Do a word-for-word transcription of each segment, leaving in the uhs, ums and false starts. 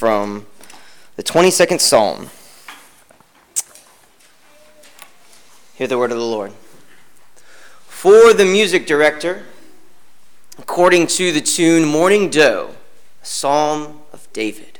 from the twenty-second Psalm. Hear the word of the Lord. For the music director, according to the tune Morning Doe, a psalm of David.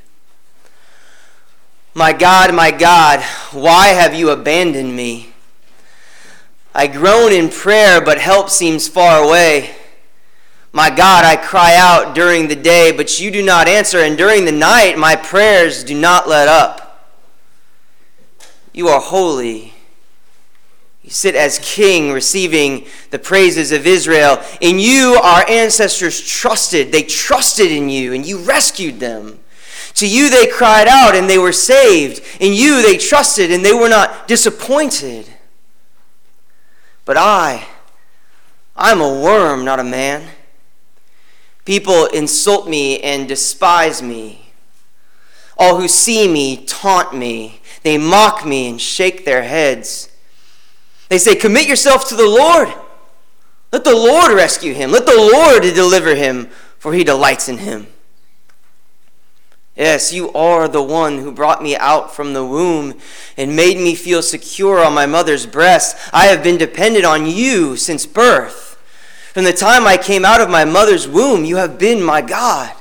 My God, my God, why have you abandoned me? I groan in prayer, but help seems far away. My God, I cry out during the day, but you do not answer, and during the night my prayers do not let up. You are holy. You sit as king, receiving the praises of Israel. In you our ancestors trusted. They trusted in you, and you rescued them. To you they cried out, and they were saved. In you they trusted, and they were not disappointed. But I, I'm a worm, not a man. People insult me and despise me. All who see me taunt me. They mock me and shake their heads. They say, commit yourself to the Lord. Let the Lord rescue him. Let the Lord deliver him, for he delights in him. Yes, you are the one who brought me out from the womb and made me feel secure on my mother's breast. I have been dependent on you since birth. From the time I came out of my mother's womb, you have been my God.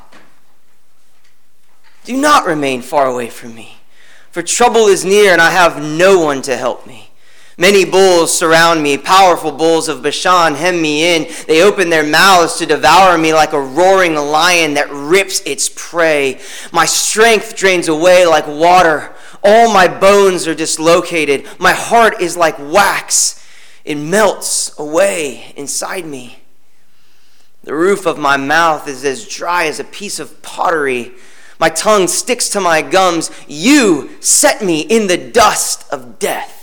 Do not remain far away from me, for trouble is near and I have no one to help me. Many bulls surround me, powerful bulls of Bashan hem me in. They open their mouths to devour me like a roaring lion that rips its prey. My strength drains away like water. All my bones are dislocated. My heart is like wax. It melts away inside me. The roof of my mouth is as dry as a piece of pottery. My tongue sticks to my gums. You set me in the dust of death.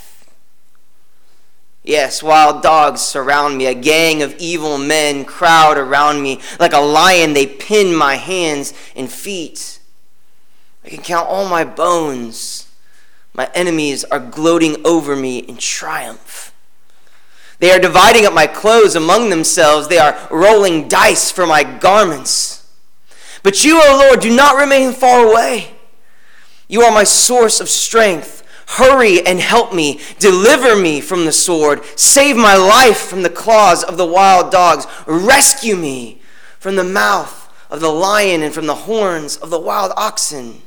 Yes, wild dogs surround me. A gang of evil men crowd around me. Like a lion, they pin my hands and feet. I can count all my bones. My enemies are gloating over me in triumph. They are dividing up my clothes among themselves. They are rolling dice for my garments. But you, O Lord, do not remain far away. You are my source of strength. Hurry and help me. Deliver me from the sword. Save my life from the claws of the wild dogs. Rescue me from the mouth of the lion and from the horns of the wild oxen.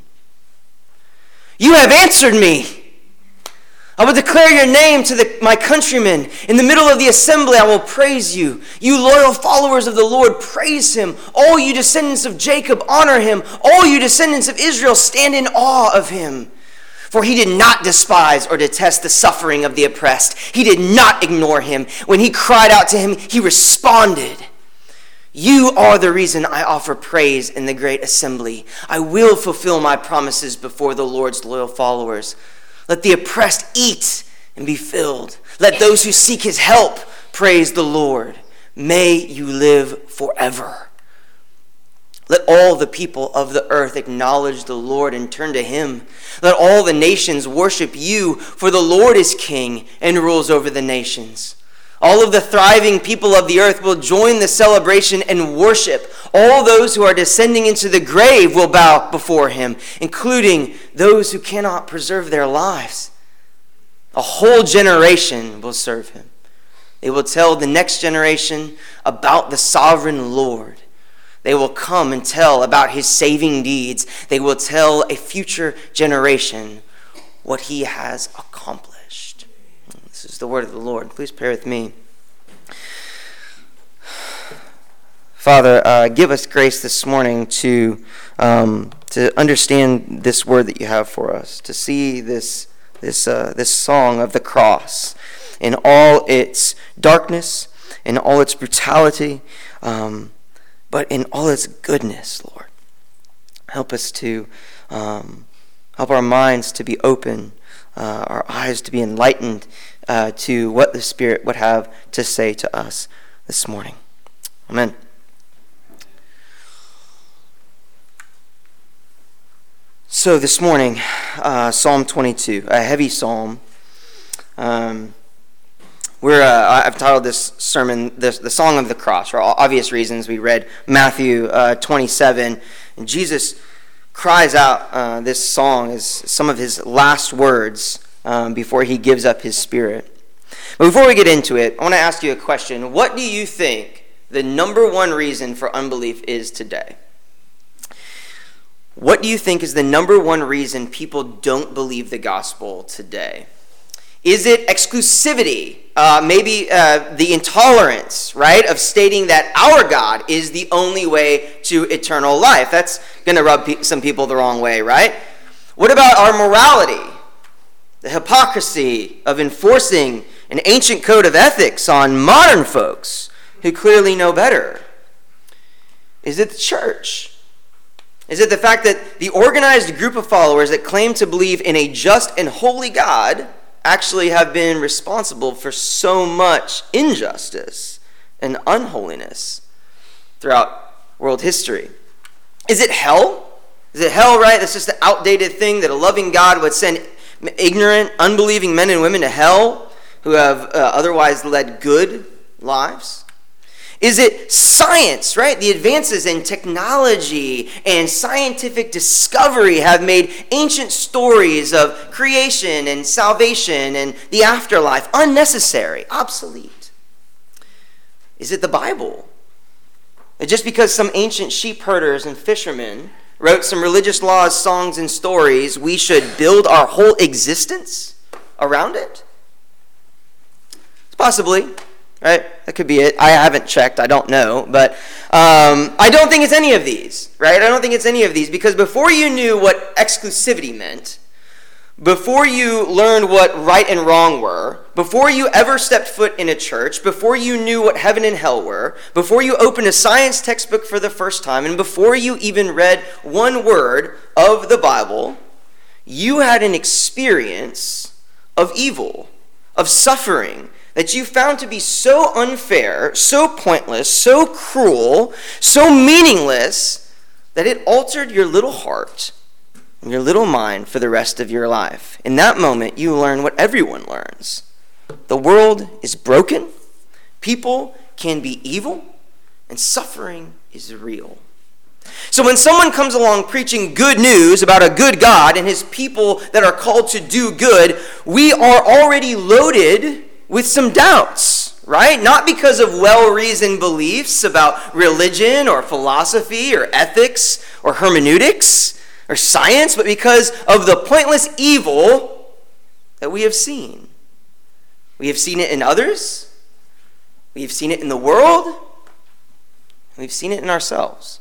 You have answered me. I will declare your name to the, my countrymen. In the middle of the assembly, I will praise you. You loyal followers of the Lord, praise him. All you descendants of Jacob, honor him. All you descendants of Israel, stand in awe of him. For he did not despise or detest the suffering of the oppressed. He did not ignore him. When he cried out to him, he responded. You are the reason I offer praise in the great assembly. I will fulfill my promises before the Lord's loyal followers. Let the oppressed eat and be filled. Let those who seek his help praise the Lord. May you live forever. Let all the people of the earth acknowledge the Lord and turn to him. Let all the nations worship you, for the Lord is king and rules over the nations. All of the thriving people of the earth will join the celebration and worship. All those who are descending into the grave will bow before him, including those who cannot preserve their lives. A whole generation will serve him. They will tell the next generation about the sovereign Lord. They will come and tell about his saving deeds. They will tell a future generation what he has accomplished. This is the word of the Lord. Please pray with me. Father, uh, give us grace this morning to um, to understand this word that you have for us, to see this this uh, this song of the cross in all its darkness, in all its brutality, um, but in all its goodness, Lord. Help us to um, help our minds to be open, uh, our eyes to be enlightened uh, to what the Spirit would have to say to us this morning. Amen. So this morning, uh, Psalm twenty-two, a heavy psalm. Um, we're uh, I've titled this sermon the, the Song of the Cross for obvious reasons. We read Matthew uh, twenty-seven, and Jesus cries out uh, this song as some of his last words um, before he gives up his spirit. But before we get into it, I want to ask you a question. What do you think the number one reason for unbelief is today? What do you think is the number one reason people don't believe the gospel today? Is it exclusivity? Uh, maybe uh, the intolerance, right, of stating that our God is the only way to eternal life. That's going to rub pe- some people the wrong way, right? What about our morality? The hypocrisy of enforcing an ancient code of ethics on modern folks who clearly know better? Is it the church? Is it the fact that the organized group of followers that claim to believe in a just and holy God actually have been responsible for so much injustice and unholiness throughout world history? Is it hell? Is it hell, right? That's just an outdated thing that a loving God would send ignorant, unbelieving men and women to hell who have uh, otherwise led good lives? Is it science, right? The advances in technology and scientific discovery have made ancient stories of creation and salvation and the afterlife unnecessary, obsolete. Is it the Bible? And just because some ancient sheep herders and fishermen wrote some religious laws, songs, and stories, we should build our whole existence around it? Possibly. Right? That could be it. I haven't checked. I don't know. But um, I don't think it's any of these. Right? I don't think it's any of these. Because before you knew what exclusivity meant, before you learned what right and wrong were, before you ever stepped foot in a church, before you knew what heaven and hell were, before you opened a science textbook for the first time, and before you even read one word of the Bible, you had an experience of evil, of suffering, that you found to be so unfair, so pointless, so cruel, so meaningless, that it altered your little heart and your little mind for the rest of your life. In that moment, you learn what everyone learns. The world is broken, people can be evil, and suffering is real. So when someone comes along preaching good news about a good God and his people that are called to do good, we are already loaded with some doubts, right? Not because of well-reasoned beliefs about religion or philosophy or ethics or hermeneutics or science, but because of the pointless evil that we have seen. We have seen it in others. We have seen it in the world. We've seen it in ourselves.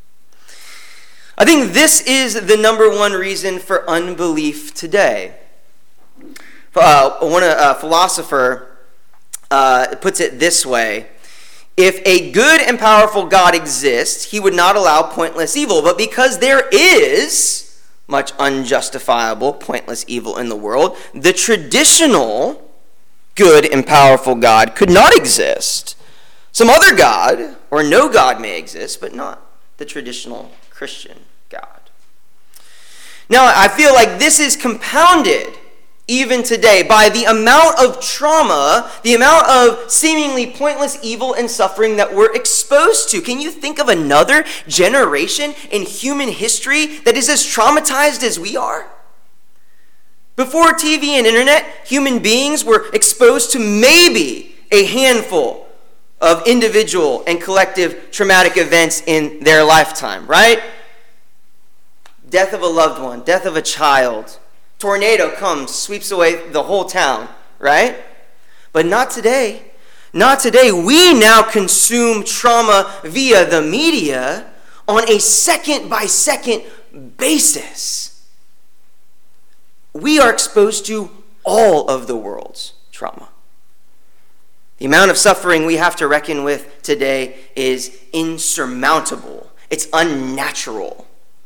I think this is the number one reason for unbelief today. Uh, one uh, philosopher uh, puts it this way: if a good and powerful God exists, he would not allow pointless evil. But because there is much unjustifiable, pointless evil in the world, the traditional good and powerful God could not exist. Some other God, or no God, may exist, but not the traditional Christian God. Now, I feel like this is compounded even today by the amount of trauma, the amount of seemingly pointless evil and suffering that we're exposed to. Can you think of another generation in human history that is as traumatized as we are? Before T V and internet, human beings were exposed to maybe a handful of individual and collective traumatic events in their lifetime, right? Death of a loved one, death of a child. Tornado comes, sweeps away the whole town, right? But not today. Not today. We now consume trauma via the media on a second-by-second basis. We are exposed to all of the world's trauma. The amount of suffering we have to reckon with today is insurmountable. It's unnatural.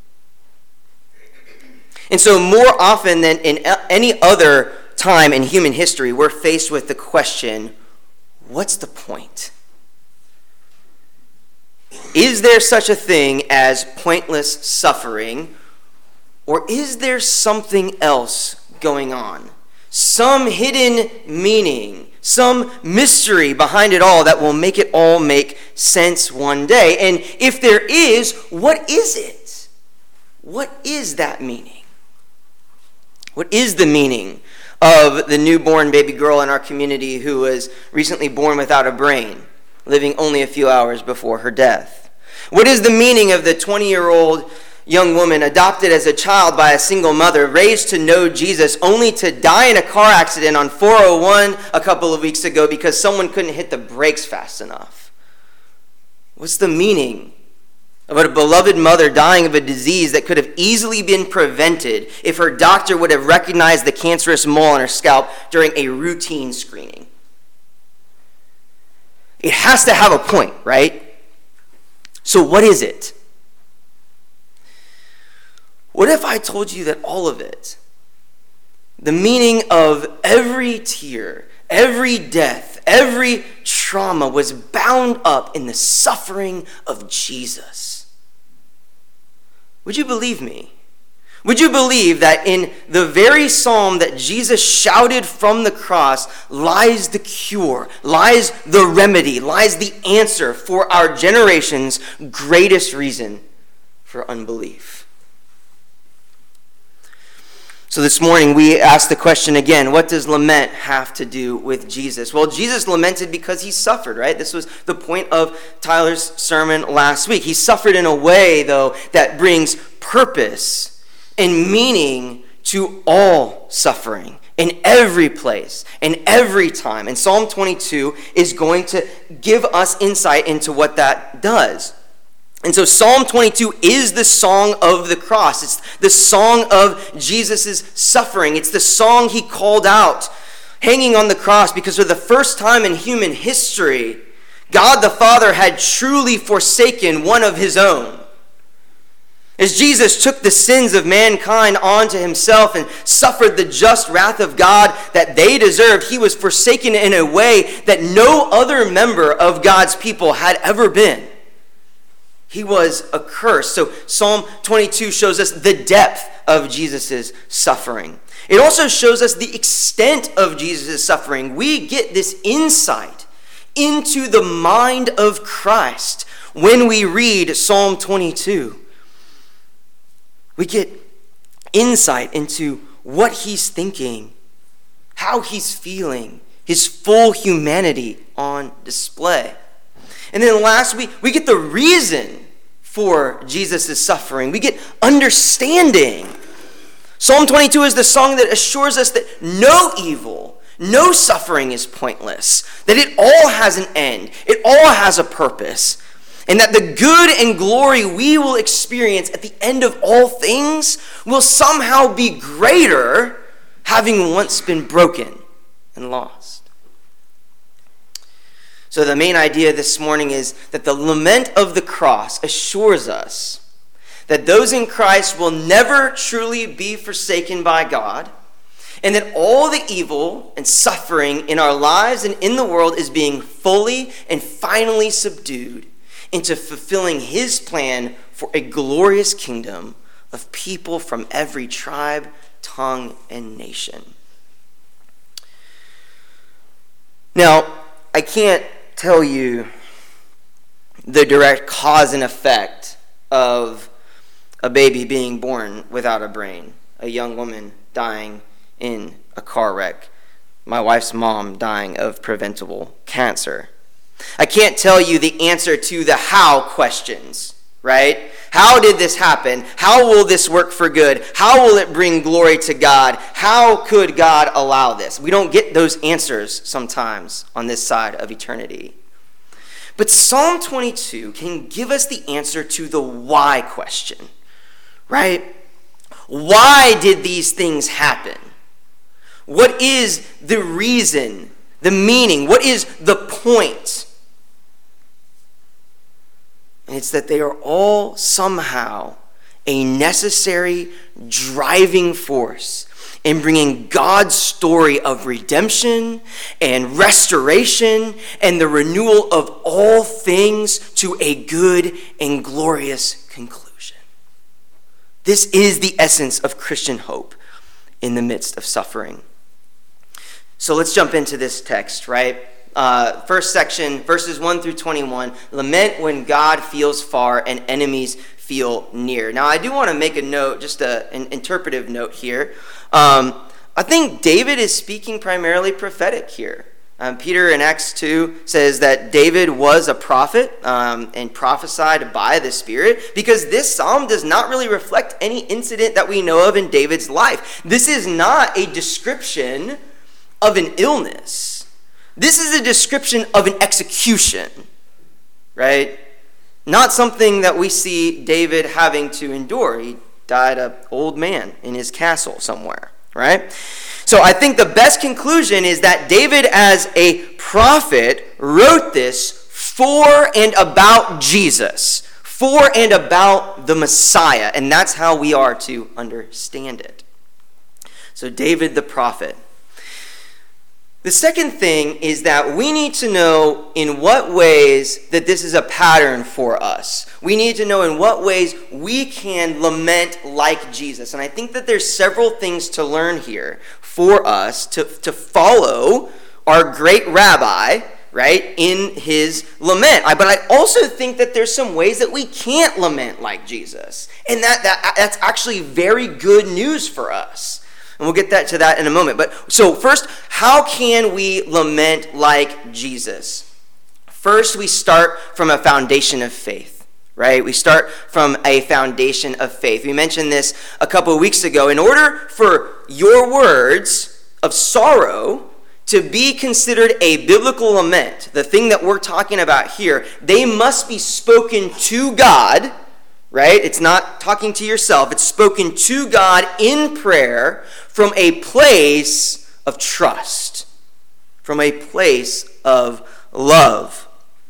And so more often than in any other time in human history, we're faced with the question, what's the point? Is there such a thing as pointless suffering, or is there something else going on? Some hidden meaning, some mystery behind it all that will make it all make sense one day. And if there is, what is it? what is that meaning? What is the meaning of the newborn baby girl in our community who was recently born without a brain, living only a few hours before her death? What is the meaning of the twenty-year-old young woman adopted as a child by a single mother, raised to know Jesus, only to die in a car accident on four oh one a couple of weeks ago because someone couldn't hit the brakes fast enough? What's the meaning of a beloved mother dying of a disease that could have easily been prevented if her doctor would have recognized the cancerous mole on her scalp during a routine screening? It has to have a point, right? So what is it? What if I told you that all of it, the meaning of every tear, every death, every trauma was bound up in the suffering of Jesus? Would you believe me? Would you believe that in the very psalm that Jesus shouted from the cross lies the cure, lies the remedy, lies the answer for our generation's greatest reason for unbelief? So this morning we ask the question again, what does lament have to do with Jesus? Well, Jesus lamented because he suffered, right? This was the point of Tyler's sermon last week. He suffered in a way, though, that brings purpose and meaning to all suffering in every place, in every time. And Psalm twenty-two is going to give us insight into what that does. And so Psalm twenty-two is the song of the cross. It's the song of Jesus' suffering. It's the song he called out hanging on the cross because for the first time in human history, God the Father had truly forsaken one of his own. As Jesus took the sins of mankind onto himself and suffered the just wrath of God that they deserved, he was forsaken in a way that no other member of God's people had ever been. He was accursed. So Psalm twenty-two shows us the depth of Jesus' suffering. It also shows us the extent of Jesus' suffering. We get this insight into the mind of Christ when we read Psalm twenty-two. We get insight into what he's thinking, how he's feeling, his full humanity on display. And then last week, we get the reason for Jesus' suffering. We get understanding. Psalm twenty-two is the song that assures us that no evil, no suffering is pointless, that it all has an end, it all has a purpose, and that the good and glory we will experience at the end of all things will somehow be greater, having once been broken and lost. So the main idea this morning is that the lament of the cross assures us that those in Christ will never truly be forsaken by God, and that all the evil and suffering in our lives and in the world is being fully and finally subdued into fulfilling his plan for a glorious kingdom of people from every tribe, tongue, and nation. Now, I can't tell you the direct cause and effect of a baby being born without a brain, a young woman dying in a car wreck, my wife's mom dying of preventable cancer. I can't tell you the answer to the how questions, right? How did this happen? How will this work for good? How will it bring glory to God? How could God allow this? We don't get those answers sometimes on this side of eternity. But Psalm twenty-two can give us the answer to the why question, right? Why did these things happen? What is the reason, the meaning? What is the point? And it's that they are all somehow a necessary driving force in bringing God's story of redemption and restoration and the renewal of all things to a good and glorious conclusion. This is the essence of Christian hope in the midst of suffering. So let's jump into this text, right? Uh, first section, verses one through twenty-one. Lament when God feels far and enemies feel near. Now, I do want to make a note, just a, an interpretive note here. Um, I think David is speaking primarily prophetic here. Um, Peter in Acts two says that David was a prophet um, and prophesied by the Spirit, because this psalm does not really reflect any incident that we know of in David's life. This is not a description of an illness. This is a description of an execution, right? Not something that we see David having to endure. He died an old man in his castle somewhere, right? So I think the best conclusion is that David, as a prophet, wrote this for and about Jesus, for and about the Messiah, and that's how we are to understand it. So David the prophet. The second thing is that we need to know in what ways that this is a pattern for us. We need to know in what ways we can lament like Jesus. And I think that there's several things to learn here for us to, to follow our great rabbi, right, in his lament. I, but I also think that there's some ways that we can't lament like Jesus. And that, that that's actually very good news for us. And we'll get that to that in a moment. But so first, how can we lament like Jesus? First, we start from a foundation of faith, right? We start from a foundation of faith. We mentioned this a couple of weeks ago. In order for your words of sorrow to be considered a biblical lament, the thing that we're talking about here, they must be spoken to God, right? It's not talking to yourself. It's spoken to God in prayer from a place of trust, from a place of love.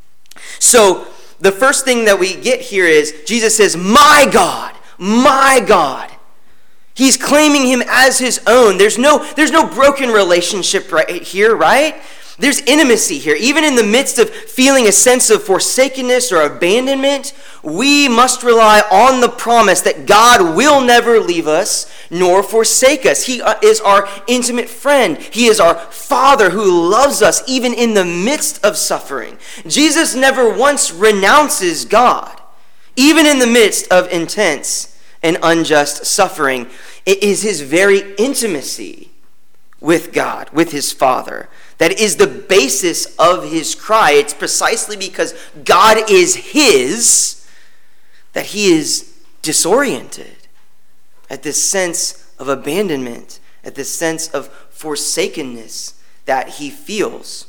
So the first thing that we get here is Jesus says, my God, my God. He's claiming him as his own. There's no, there's no broken relationship right here, right? There's intimacy here. Even in the midst of feeling a sense of forsakenness or abandonment, we must rely on the promise that God will never leave us nor forsake us. He is our intimate friend. He is our Father who loves us even in the midst of suffering. Jesus never once renounces God, even in the midst of intense and unjust suffering. It is his very intimacy with God, with his Father, that is the basis of his cry. It's precisely because God is his that he is disoriented at this sense of abandonment, at this sense of forsakenness that he feels.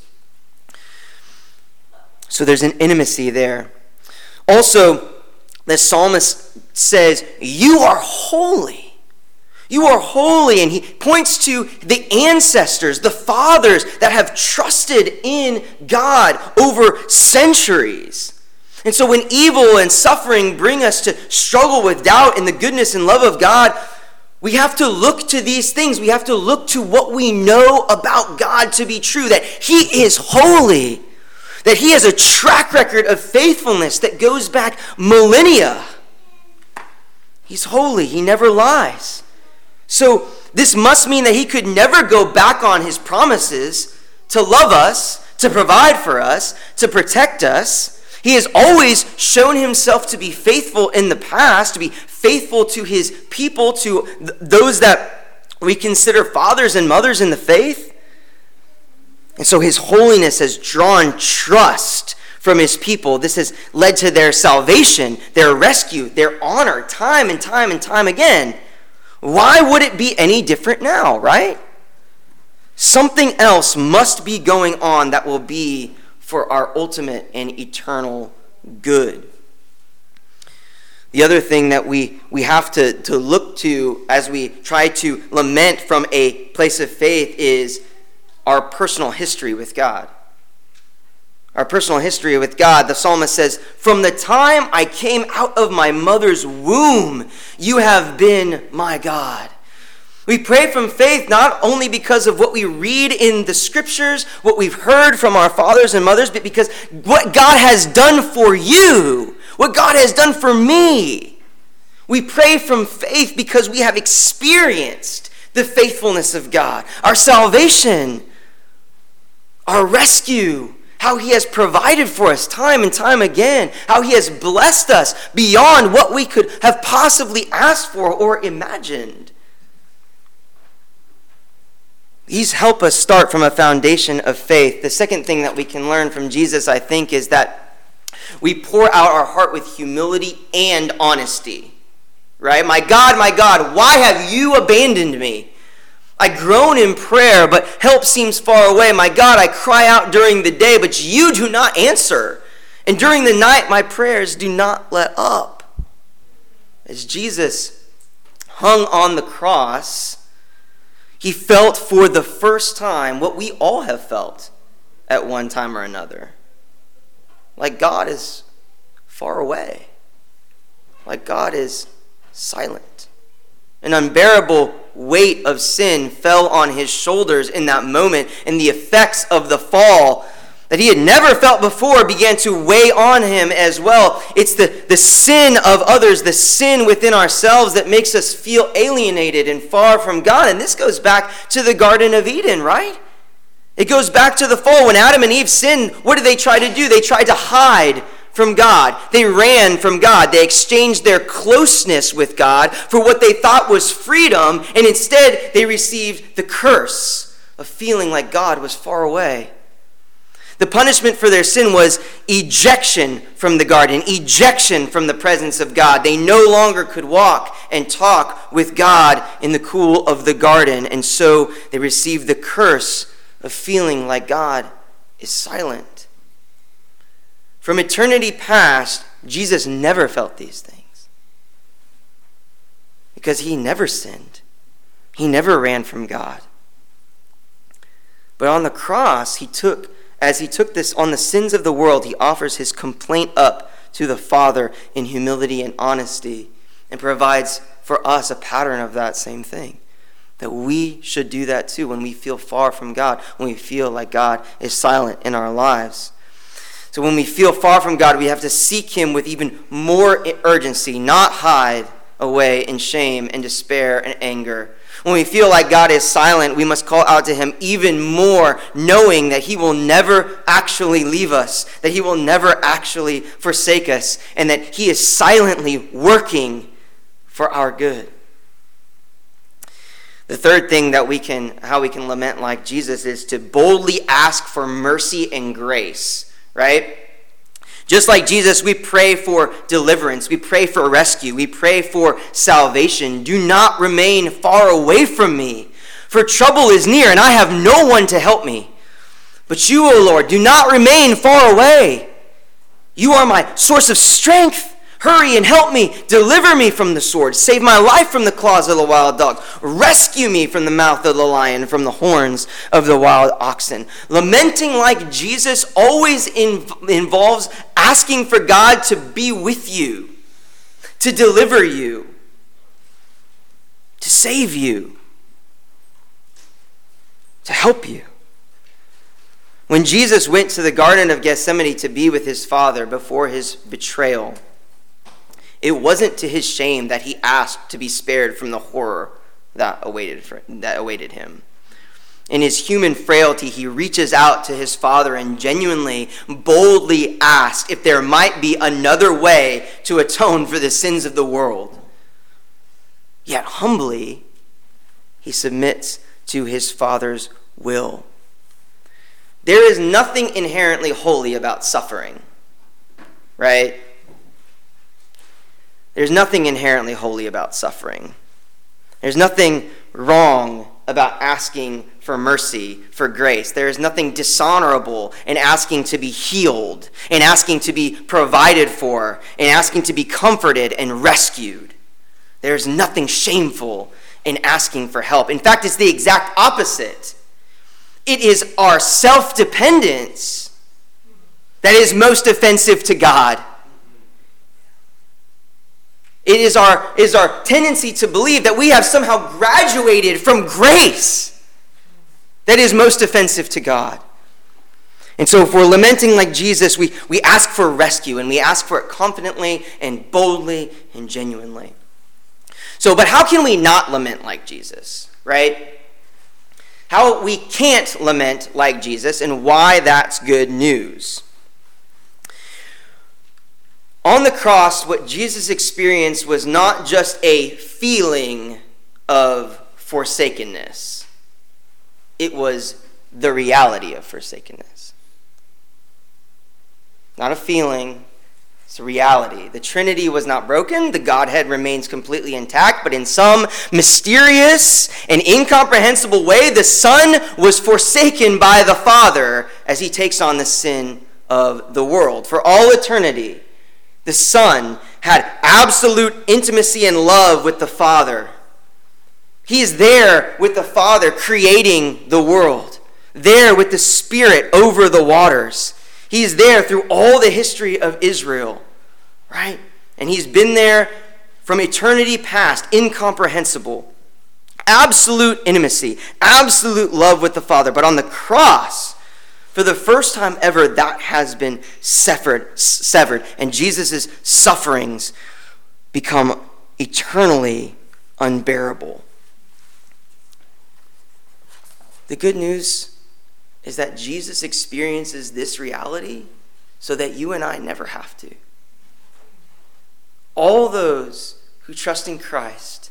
So there's an intimacy there. Also, the psalmist says, you are holy. You are holy, and he points to the ancestors, the fathers that have trusted in God over centuries. And so when evil and suffering bring us to struggle with doubt in the goodness and love of God, we have to look to these things. We have to look to what we know about God to be true, that he is holy, that he has a track record of faithfulness that goes back millennia. He's holy. He never lies. So this must mean that he could never go back on his promises to love us, to provide for us, to protect us. He has always shown himself to be faithful in the past, to be faithful to his people, to th- those that we consider fathers and mothers in the faith. And so his holiness has drawn trust from his people. This has led to their salvation, their rescue, their honor, time and time and time again. Why would it be any different now, right? Something else must be going on that will be for our ultimate and eternal good. The other thing that we, we have to, to look to as we try to lament from a place of faith is our personal history with God. Our personal history with God. The psalmist says, from the time I came out of my mother's womb, you have been my God. We pray from faith not only because of what we read in the scriptures, what we've heard from our fathers and mothers, but because what God has done for you, what God has done for me. We pray from faith because we have experienced the faithfulness of God. Our salvation, our rescue how he has provided for us time and time again, how he has blessed us beyond what we could have possibly asked for or imagined. These help us start from a foundation of faith. The second thing that we can learn from Jesus, I think, is that we pour out our heart with humility and honesty. Right? My God, my God, why have you abandoned me? I groan in prayer, but help seems far away. My God, I cry out during the day, but you do not answer. And during the night, my prayers do not let up. As Jesus hung on the cross, he felt for the first time what we all have felt at one time or another. Like God is far away. Like God is silent. An unbearable weight of sin fell on his shoulders in that moment, and the effects of the fall that he had never felt before began to weigh on him as well. It's the, the sin of others, the sin within ourselves that makes us feel alienated and far from God. And this goes back to the Garden of Eden, right? It goes back to the fall. When Adam and Eve sinned, what did they try to do? They tried to hide from God. They ran from God. They exchanged their closeness with God for what they thought was freedom, and instead they received the curse of feeling like God was far away. The punishment for their sin was ejection from the garden, ejection from the presence of God. They no longer could walk and talk with God in the cool of the garden, and so they received the curse of feeling like God is silent. From eternity past, Jesus never felt these things because he never sinned. He never ran from God. But on the cross, he took, as he took this on the sins of the world, he offers his complaint up to the Father in humility and honesty and provides for us a pattern of that same thing. That we should do that too when we feel far from God, when we feel like God is silent in our lives. So when we feel far from God, we have to seek him with even more urgency, not hide away in shame and despair and anger. When we feel like God is silent, we must call out to him even more, knowing that he will never actually leave us, that he will never actually forsake us, and that he is silently working for our good. The third thing that we can, how we can lament like Jesus is to boldly ask for mercy and grace. Right? Just like Jesus, we pray for deliverance. We pray for rescue. We pray for salvation. Do not remain far away from me, for trouble is near, and I have no one to help me. But you, O Lord, do not remain far away. You are my source of strength. Hurry and help me. Deliver me from the sword. Save my life from the claws of the wild dog. Rescue me from the mouth of the lion, from the horns of the wild oxen. Lamenting like Jesus always inv- involves asking for God to be with you, to deliver you, to save you, to help you. When Jesus went to the Garden of Gethsemane to be with his Father before his betrayal, it wasn't to his shame that he asked to be spared from the horror that awaited for, that awaited him. In his human frailty, he reaches out to his Father and genuinely, boldly asks if there might be another way to atone for the sins of the world. Yet humbly, he submits to his Father's will. There is nothing inherently holy about suffering, right? There's nothing inherently holy about suffering. There's nothing wrong about asking for mercy, for grace. There is nothing dishonorable in asking to be healed, in asking to be provided for, in asking to be comforted and rescued. There's nothing shameful in asking for help. In fact, it's the exact opposite. It is our self-dependence that is most offensive to God. It is our, is our tendency to believe that we have somehow graduated from grace that is most offensive to God. And so if we're lamenting like Jesus, we, we ask for rescue, and we ask for it confidently and boldly and genuinely. So, but how can we not lament like Jesus, right? how we can't lament like Jesus, and why that's good news. On the cross, what Jesus experienced was not just a feeling of forsakenness. It was the reality of forsakenness. Not a feeling, it's a reality. The Trinity was not broken. The Godhead remains completely intact, but in some mysterious and incomprehensible way, the Son was forsaken by the Father as he takes on the sin of the world. For all eternity, the Son had absolute intimacy and love with the Father. He is there with the Father creating the world, there with the Spirit over the waters. He is there through all the history of Israel, right? And he's been there from eternity past, incomprehensible. Absolute intimacy, absolute love with the Father. But on the cross, for the first time ever, that has been severed, severed, and Jesus' sufferings become eternally unbearable. The good news is that Jesus experiences this reality so that you and I never have to. All those who trust in Christ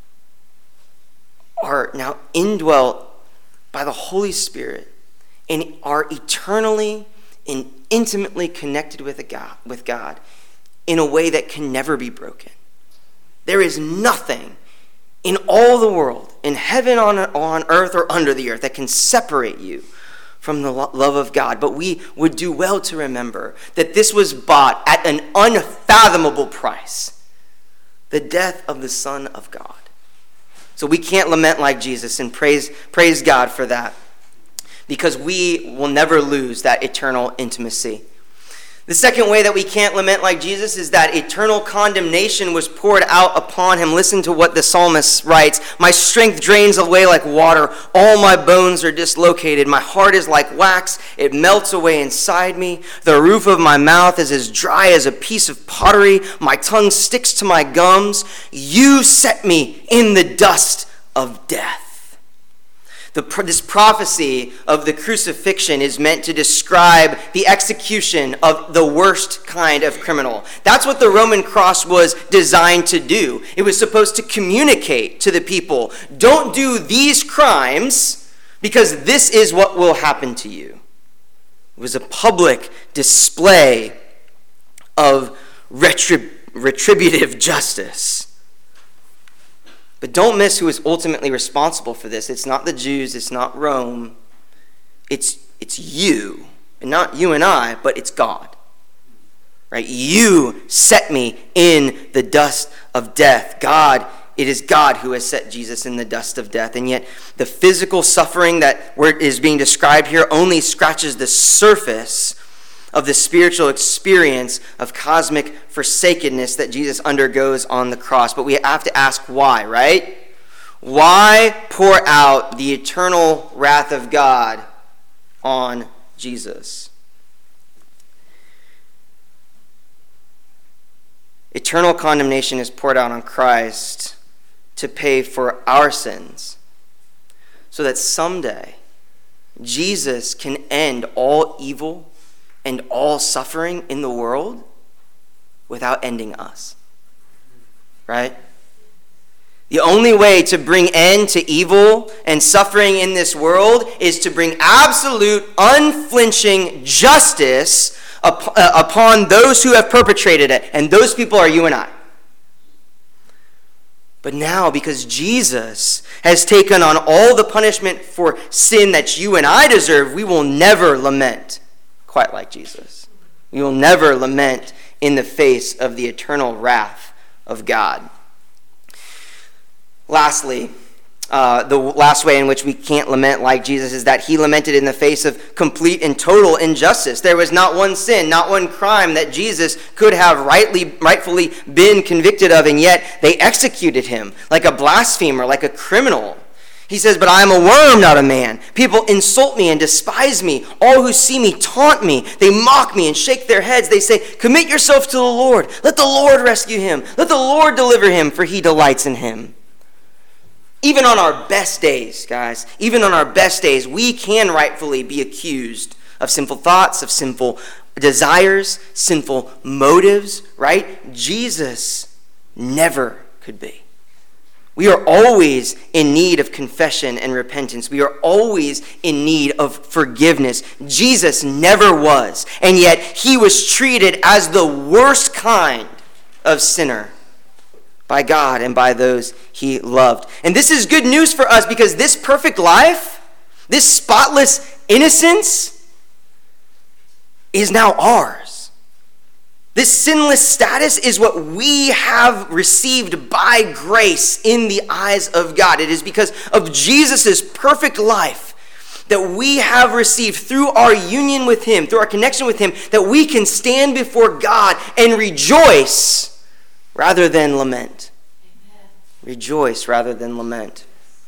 are now indwelt by the Holy Spirit and are eternally and intimately connected with, a God, with God in a way that can never be broken. There is nothing in all the world, in heaven, on, on earth, or under the earth, that can separate you from the lo- love of God. But we would do well to remember that this was bought at an unfathomable price, the death of the Son of God. So we can't lament like Jesus, and praise, praise God for that, because we will never lose that eternal intimacy. The second way that we can't lament like Jesus is that eternal condemnation was poured out upon him. Listen to what the psalmist writes. My strength drains away like water. All my bones are dislocated. My heart is like wax. It melts away inside me. The roof of my mouth is as dry as a piece of pottery. My tongue sticks to my gums. You set me in the dust of death. The, this prophecy of the crucifixion is meant to describe the execution of the worst kind of criminal. That's what the Roman cross was designed to do. It was supposed to communicate to the people, don't do these crimes because this is what will happen to you. It was a public display of retrib- retributive justice. But don't miss who is ultimately responsible for this. It's not the Jews, it's not Rome. It's, it's you. And not you and I, but it's God. Right? You set me in the dust of death. God, it is God who has set Jesus in the dust of death. And yet the physical suffering that is being described here only scratches the surface of the spiritual experience of cosmic forsakenness that Jesus undergoes on the cross. But we have to ask why, right? Why pour out the eternal wrath of God on Jesus? Eternal condemnation is poured out on Christ to pay for our sins, so that someday Jesus can end all evil and all suffering in the world without ending us. Right? The only way to bring end to evil and suffering in this world is to bring absolute, unflinching justice up, uh, upon those who have perpetrated it. And those people are you and I. But now, because Jesus has taken on all the punishment for sin that you and I deserve, we will never lament quite like Jesus. We will never lament in the face of the eternal wrath of God. Lastly, uh, the last way in which we can't lament like Jesus is that he lamented in the face of complete and total injustice. There was not one sin, not one crime that Jesus could have rightly, rightfully been convicted of, and yet they executed him like a blasphemer, like a criminal. He says, but I am a worm, not a man. People insult me and despise me. All who see me taunt me. They mock me and shake their heads. They say, commit yourself to the Lord. Let the Lord rescue him. Let the Lord deliver him, for he delights in him. even on our best days, guys, even on our best days, we can rightfully be accused of sinful thoughts, of sinful desires, sinful motives, right? Jesus never could be. We are always in need of confession and repentance. We are always in need of forgiveness. Jesus never was, and yet he was treated as the worst kind of sinner by God and by those he loved. And this is good news for us because this perfect life, this spotless innocence, is now ours. This sinless status is what we have received by grace in the eyes of God. It is because of Jesus' perfect life that we have received through our union with him, through our connection with him, that we can stand before God and rejoice rather than lament. Amen. Rejoice rather than lament.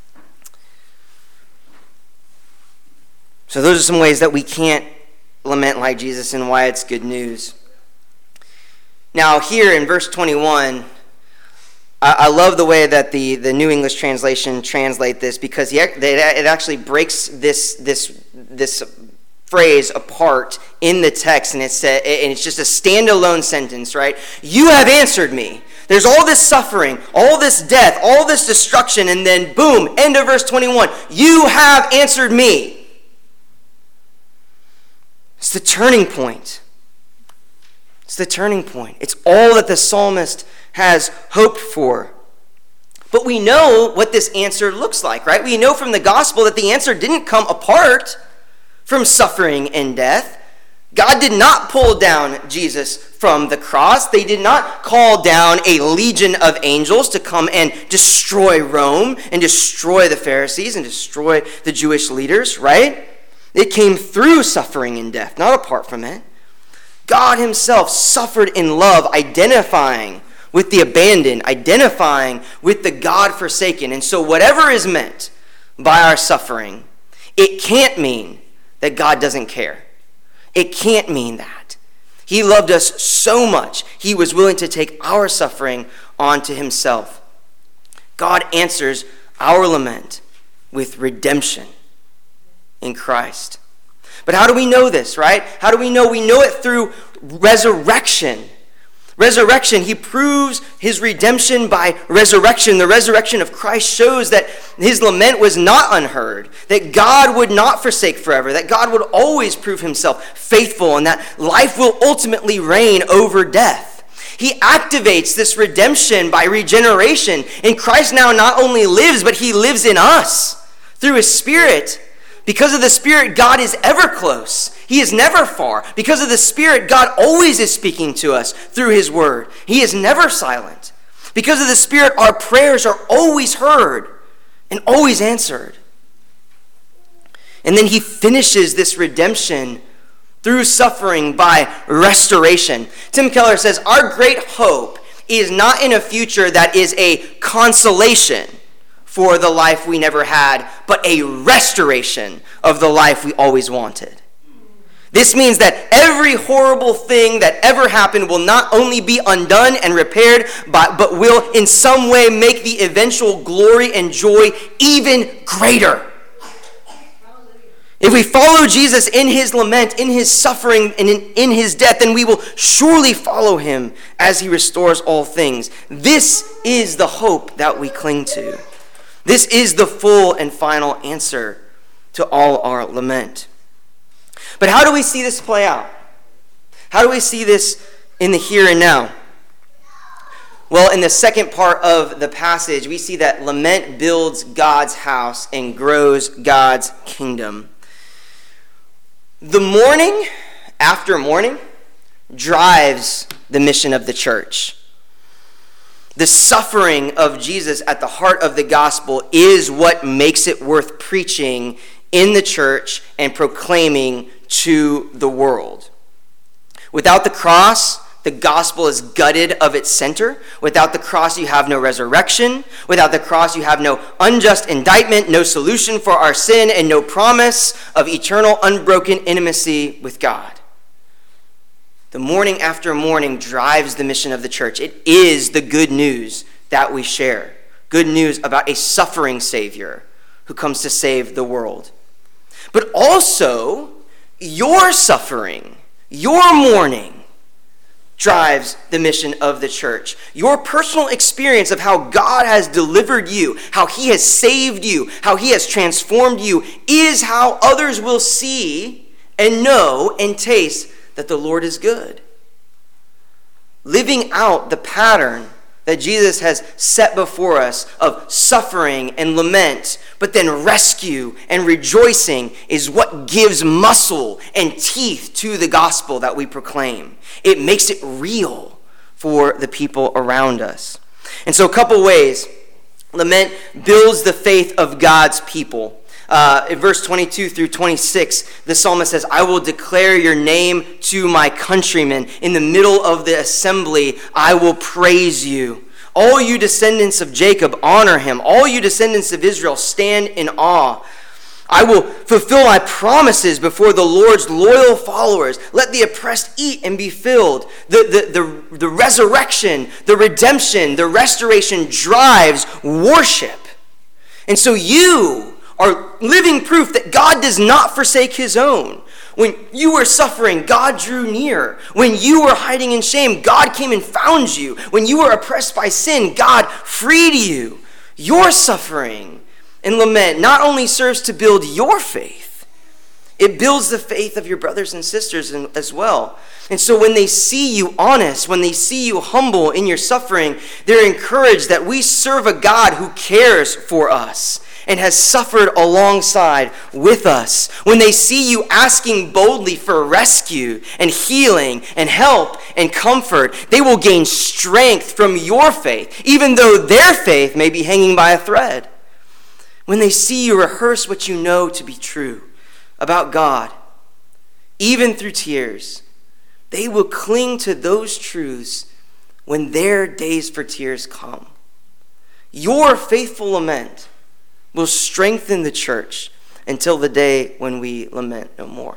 So those are some ways that we can't lament like Jesus and why it's good news. Now here in verse twenty-one, I, I love the way that the, the New English translation translate this because he, it actually breaks this this this phrase apart in the text, and it's a, and it's just a standalone sentence, right? You have answered me. There's all this suffering, all this death, all this destruction, and then boom, end of verse twenty-one. You have answered me. It's the turning point. It's the turning point. It's all that the psalmist has hoped for. But we know what this answer looks like, right? We know from the gospel that the answer didn't come apart from suffering and death. God did not pull down Jesus from the cross. They did not call down a legion of angels to come and destroy Rome and destroy the Pharisees and destroy the Jewish leaders, right? It came through suffering and death, not apart from it. God himself suffered in love, identifying with the abandoned, identifying with the God-forsaken. And so whatever is meant by our suffering, it can't mean that God doesn't care. It can't mean that. He loved us so much, he was willing to take our suffering onto himself. God answers our lament with redemption in Christ. But how do we know this, right? How do we know? We know it through resurrection. Resurrection, he proves his redemption by resurrection. The resurrection of Christ shows that his lament was not unheard, that God would not forsake forever, that God would always prove himself faithful, and that life will ultimately reign over death. He activates this redemption by regeneration, and Christ now not only lives, but he lives in us through his Spirit. Because of the Spirit, God is ever close. He is never far. Because of the Spirit, God always is speaking to us through his word. He is never silent. Because of the Spirit, our prayers are always heard and always answered. And then he finishes this redemption through suffering by restoration. Tim Keller says, our great hope is not in a future that is a consolation for the life we never had, but a restoration of the life we always wanted. This means that every horrible thing that ever happened will not only be undone and repaired, but, but will in some way make the eventual glory and joy even greater. If we follow Jesus in his lament, in his suffering, and in, in his death, then we will surely follow him as he restores all things. This is the hope that we cling to. This is the full and final answer to all our lament. But how do we see this play out? How do we see this in the here and now? Well, in the second part of the passage, we see that lament builds God's house and grows God's kingdom. The mourning after mourning drives the mission of the church. The suffering of Jesus at the heart of the gospel is what makes it worth preaching in the church and proclaiming to the world. Without the cross, the gospel is gutted of its center. Without the cross, you have no resurrection. Without the cross, you have no unjust indictment, no solution for our sin, and no promise of eternal unbroken intimacy with God. The morning after morning drives the mission of the church. It is the good news that we share good news about a suffering Savior who comes to save the world. But also, your suffering, your mourning, drives the mission of the church. Your personal experience of how God has delivered you, how he has saved you, how he has transformed you, is how others will see and know and taste that the Lord is good. Living out the pattern that Jesus has set before us of suffering and lament, but then rescue and rejoicing, is what gives muscle and teeth to the gospel that we proclaim. It makes it real for the people around us. And so a couple ways lament builds the faith of God's people. Uh, in verse twenty-two through twenty-six, the psalmist says, I will declare your name to my countrymen. In the middle of the assembly, I will praise you. All you descendants of Jacob, honor him. All you descendants of Israel, stand in awe. I will fulfill my promises before the Lord's loyal followers. Let the oppressed eat and be filled. The, the, the, the resurrection, the redemption, the restoration drives worship. And so you are living proof that God does not forsake his own. When you were suffering, God drew near. When you were hiding in shame, God came and found you. When you were oppressed by sin, God freed you. Your suffering and lament not only serves to build your faith, it builds the faith of your brothers and sisters as well. And so when they see you honest, when they see you humble in your suffering, they're encouraged that we serve a God who cares for us and has suffered alongside with us. When they see you asking boldly for rescue and healing and help and comfort, they will gain strength from your faith, even though their faith may be hanging by a thread. When they see you rehearse what you know to be true about God, even through tears, they will cling to those truths when their days for tears come. Your faithful lament will strengthen the church until the day when we lament no more.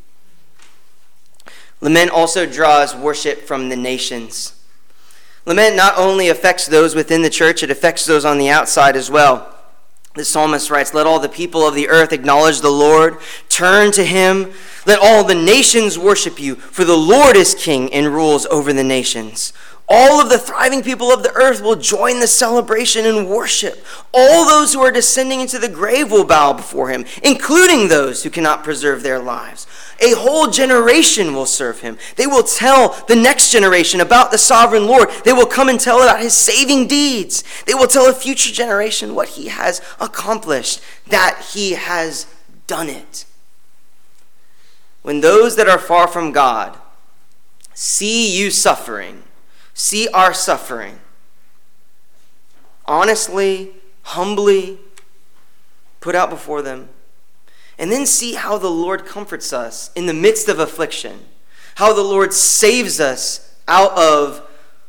Lament also draws worship from the nations. Lament not only affects those within the church, it affects those on the outside as well. The psalmist writes, let all the people of the earth acknowledge the Lord, turn to him. Let all the nations worship you, for the Lord is king and rules over the nations. All of the thriving people of the earth will join the celebration and worship. All those who are descending into the grave will bow before him, including those who cannot preserve their lives. A whole generation will serve him. They will tell the next generation about the sovereign Lord. They will come and tell about his saving deeds. They will tell a future generation what he has accomplished, that he has done it. When those that are far from God see you suffering, see our suffering, honestly, humbly put out before them, and then see how the Lord comforts us in the midst of affliction, how the Lord saves us out of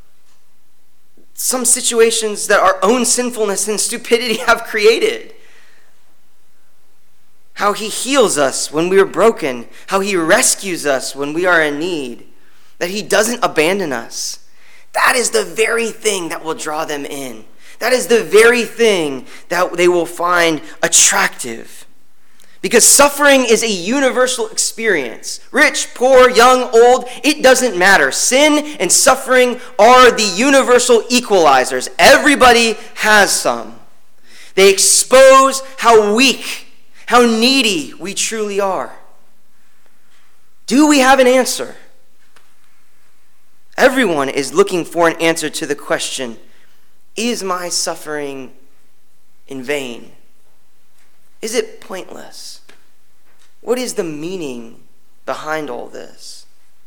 some situations that our own sinfulness and stupidity have created, how he heals us when we are broken, how he rescues us when we are in need, that he doesn't abandon us. That is the very thing that will draw them in. That is the very thing that they will find attractive. Because suffering is a universal experience. Rich, poor, young, old, it doesn't matter. Sin and suffering are the universal equalizers. Everybody has some. They expose how weak, how needy we truly are. Do we have an answer? Everyone is looking for an answer to the question, is my suffering in vain? Is it pointless? What is the meaning behind all this?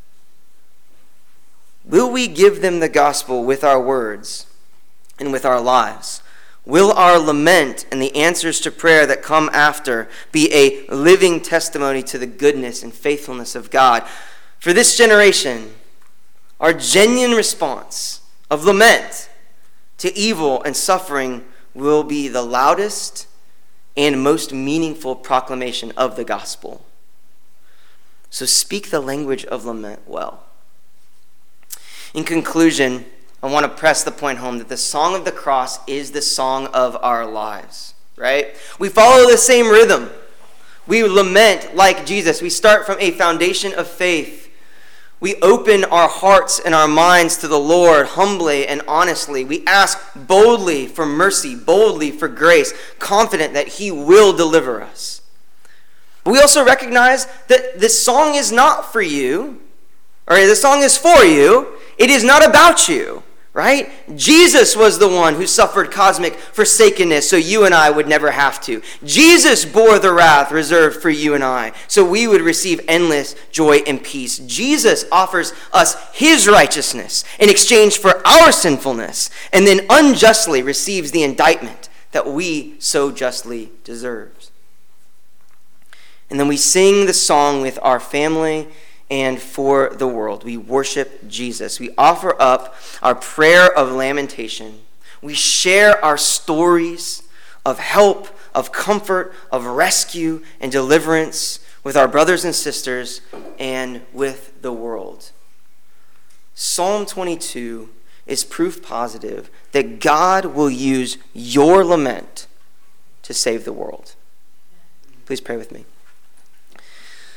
Will we give them the gospel with our words and with our lives? Will our lament and the answers to prayer that come after be a living testimony to the goodness and faithfulness of God? For this generation, our genuine response of lament to evil and suffering will be the loudest and most meaningful proclamation of the gospel. So speak the language of lament well. In conclusion, I want to press the point home that the song of the cross is the song of our lives, right? We follow the same rhythm. We lament like Jesus. We start from a foundation of faith. We open our hearts and our minds to the Lord humbly and honestly. We ask boldly for mercy, boldly for grace, confident that he will deliver us. But we also recognize that this song is not for you, or the song is for you. It is not about you, right? Jesus was the one who suffered cosmic forsakenness so you and I would never have to. Jesus bore the wrath reserved for you and I so we would receive endless joy and peace. Jesus offers us his righteousness in exchange for our sinfulness, and then unjustly receives the indictment that we so justly deserve. And then we sing the song with our family and for the world. We worship Jesus. We offer up our prayer of lamentation. We share our stories of help, of comfort, of rescue and deliverance with our brothers and sisters and with the world. Psalm twenty-two is proof positive that God will use your lament to save the world. Please pray with me.